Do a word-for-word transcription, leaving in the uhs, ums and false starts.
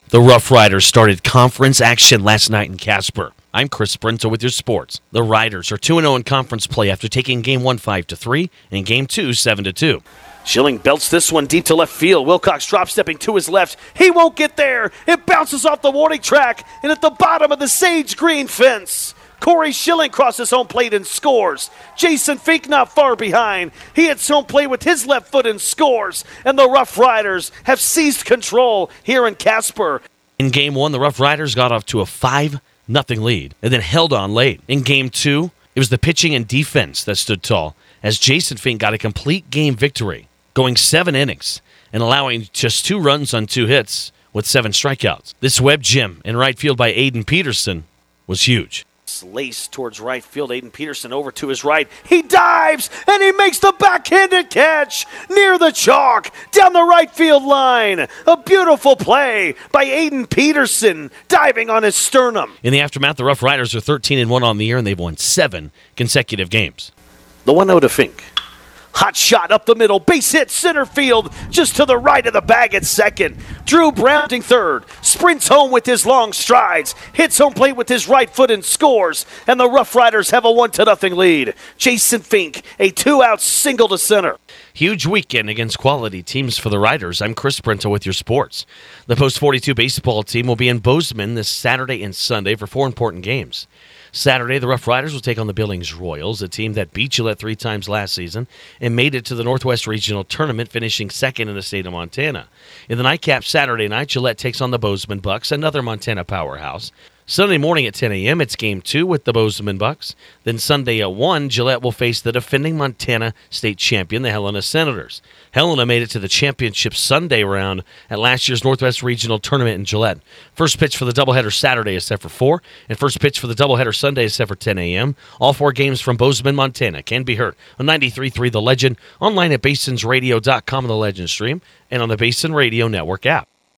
The Rough Riders started conference action last night in Casper. I'm Chris Brento with your sports. The Riders are two and oh in conference play after taking Game one five to three and Game two seven to two. Schilling belts this one deep to left field. Wilcox drop-stepping to his left. He won't get there. It bounces off the warning track and at the bottom of the sage green fence. Corey Schilling crosses home plate and scores. Jason Fink not far behind. He hits home plate with his left foot and scores. And the Rough Riders have seized control here in Casper. In Game one, the Rough Riders got off to a five nothing lead and then held on late. In Game two, it was the pitching and defense that stood tall as Jason Fink got a complete game victory, going seven innings and allowing just two runs on two hits with seven strikeouts. This web gem in right field by Aiden Peterson was huge. Lace towards right field. Aiden Peterson over to his right. He dives and he makes the backhanded catch near the chalk down the right field line. A beautiful play by Aiden Peterson diving on his sternum. In the aftermath, the Rough Riders are thirteen and one on the year and they've won seven consecutive games. The one oh to Fink. Hot shot up the middle, base hit center field, just to the right of the bag at second. Drew Browning third, sprints home with his long strides, hits home plate with his right foot and scores, and the Rough Riders have a one to nothing lead. Jason Fink, a two-out single to center. Huge weekend against quality teams for the Riders. I'm Chris Brento with your sports. The Post forty-two baseball team will be in Bozeman this Saturday and Sunday for four important games. Saturday, the Rough Riders will take on the Billings Royals, a team that beat Gillette three times last season and made it to the Northwest Regional Tournament, finishing second in the state of Montana. In the nightcap Saturday night, Gillette takes on the Bozeman Bucks, another Montana powerhouse. Sunday morning at ten a.m., it's Game two with the Bozeman Bucks. Then Sunday at one, Gillette will face the defending Montana state champion, the Helena Senators. Helena made it to the championship Sunday round at last year's Northwest Regional Tournament in Gillette. First pitch for the doubleheader Saturday is set for four, and first pitch for the doubleheader Sunday is set for ten a.m. All four games from Bozeman, Montana can be heard on ninety-three point three The Legend, online at basins radio dot com on the Legend stream, and on the Basin Radio Network app.